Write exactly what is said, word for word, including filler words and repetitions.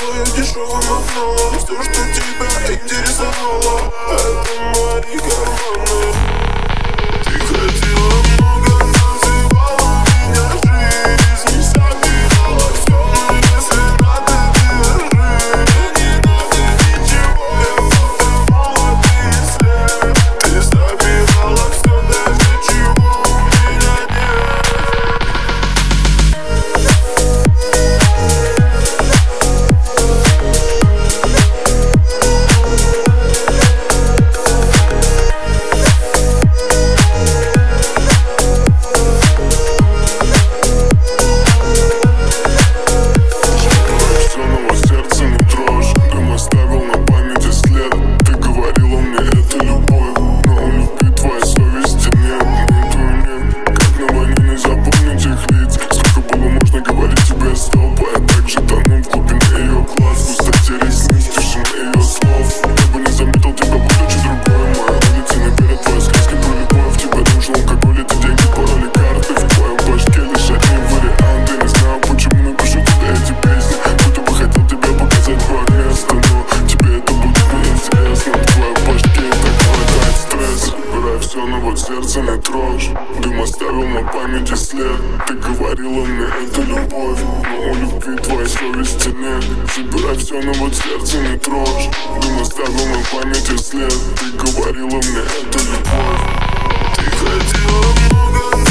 твоим дешевым окном. Все, что тебя интересовало, это мои карманы. Ты хотела много, называла меня жизнь. Собирала все, но если надо, держи. Не надо ничего, я просто молодый след. Ты собирала все, даже чего у меня нет. Сердце не трожь, дым оставил на памяти след. Ты говорила мне, это любовь, но у любви твоей совести нет. Забирай все, но вот сердце не трожь, дым оставил на памяти след. Ты говорила мне, это любовь. Ты хотела много.